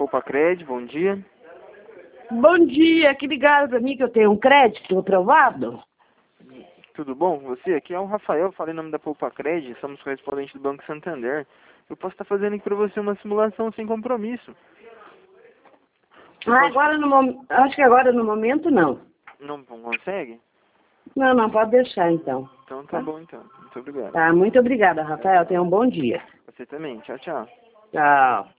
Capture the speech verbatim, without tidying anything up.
Poupa Cred, bom dia. Bom dia, que ligaram para mim que eu tenho um crédito aprovado? Tudo bom com você? Aqui é o Rafael, falei em nome da Poupa Cred, somos correspondentes do Banco Santander. Eu posso estar fazendo aqui para você uma simulação sem compromisso. Você Ah, pode... agora no momento, acho que agora no momento não. Não, não consegue? Não, não, pode deixar então. Então tá, tá bom então. Muito obrigado. Tá, muito obrigada, Rafael. Tenha um bom dia. Você também. Tchau, tchau. Tchau.